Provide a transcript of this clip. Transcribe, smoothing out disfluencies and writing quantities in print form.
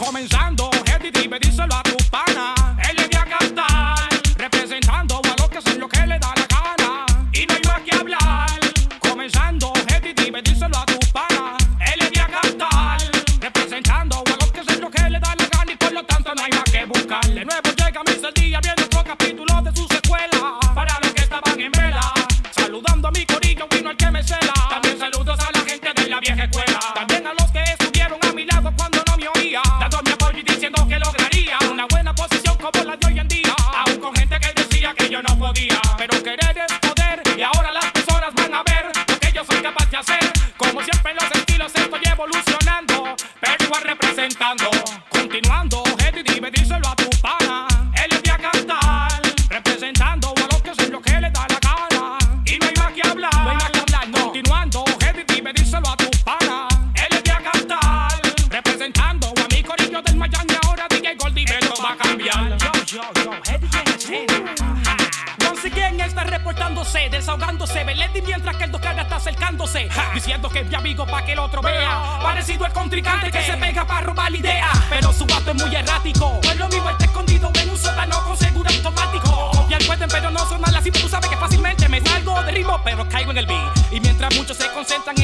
Comenzando, Eddie, dime, díselo a tu pana. Él le dio a cantar, representando a los que hacen lo que le da la gana. Y no hay más que hablar. Comenzando, Eddie, dime, díselo a tu pana. Él le dio a cantar, representando a los que hacen lo que le da la gana. Y por lo tanto no hay más que buscar. De nuevo llega Mr. Día, viene otro capítulo de su secuela. Para los que estaban en vela, saludando a mi corillo, vino el que me cela. También saludos a la gente de la vieja escuela. También a los que estuvieron a mi lado cuando no me oía, dando mi apoyo y diciendo que lograría una buena posición como la de hoy en día. Aún con gente que decía que yo no podía, pero querer es poder. Y ahora las personas van a ver lo que yo soy capaz de hacer. Como siempre en los estilos estoy evolucionando, pero igual representando. Continuando, Eddie, dime, díselo a tu pana. Él es de a cantar, representando a los que hacen lo que le da la gana. Y no hay más que hablar, no hay más que hablar, no. Continuando, Eddie, dime, díselo a tu pana. Él es de a cantar, representando a mi corillo del Miami. Ahora DJ Goldie, esto va a cambiar. Yo, Eddie en escena. Once again está reportándose, desahogándose, Beledi mientras que el Docar está acercándose, diciendo que es mi amigo pa' que el otro vea. Parecido al contrincante que se pega pa' robar la idea, pero su vato es muy errático. No es lo mismo, está escondido en un sótano con seguro automático. Copiar pueden, pero no son malas, y tú sabes que fácilmente me salgo de ritmo, pero caigo en el beat. Y mientras muchos se concentran